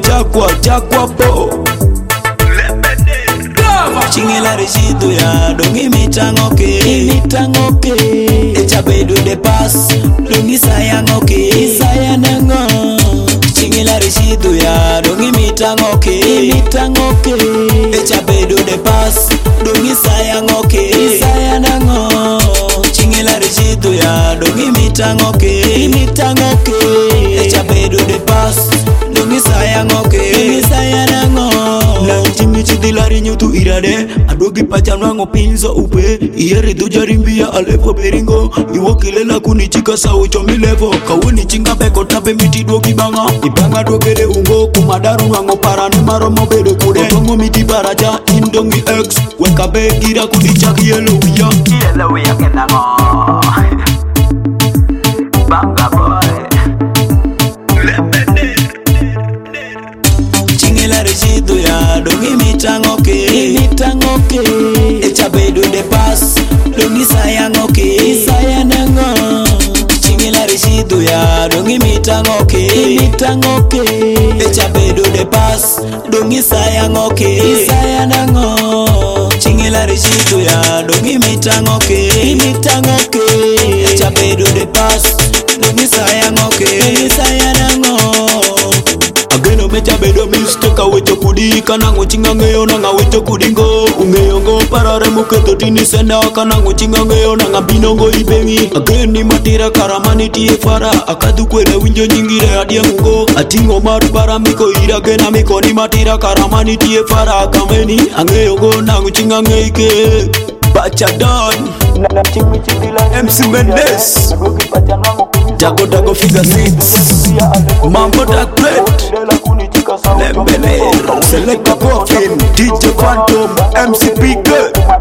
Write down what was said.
chakwa po Chingela residu ya dongi mitangoke Echa bedu de pas dongi sayangoke Sayanango Chingela residu ya dongi mitangoke Echa bedu de pas dongi sayangoke Sayanango Chingela residu ya dongi mitangoke Echa bedu de pas dongi sayangoke Sayanango Na uchimi chidilari nyutu irade Adogi pachanwango pinzo upe Iyeri dujarimbia alepo beringo Iwo kilela kunichika sa uchomi levo Kawuni chinga beko tape miti dogi banga Ibanga dogede ungo kumadaru nwango parane maromo bede kude Tongo miti baraja indongi X Weka begira kudichaki yellow ya kenango Banga boy Chingela residu ya dongi mitangoke Echa bedu de pas dongi sayangoke Sayanango Chingela residu ya dongi mitangoke Echa bedu de pas dongi sayangoke Sayanango Chingela residu ya dongi mitangoke Echa bedu de pas dongi sayangoke Sayanango Ageno mecha bedo misteka wecho kudika nango chingangeyo nanga wecho kudingo Ungeyongo parare muketo tini senda kanango chingangeyo nanga binongo ibengi Ageni matira karamani tie fara akadu kwele winjo nyingire adie mungo Atingo maru paramiko iragena miko ni matira karamani tie fara akameni Angeyongo nango chingangeike Bacha Don MC Mendes Dago figure 6 Mambo Dark Plate Lembeler Selecta Coffin DJ Phantom MC Big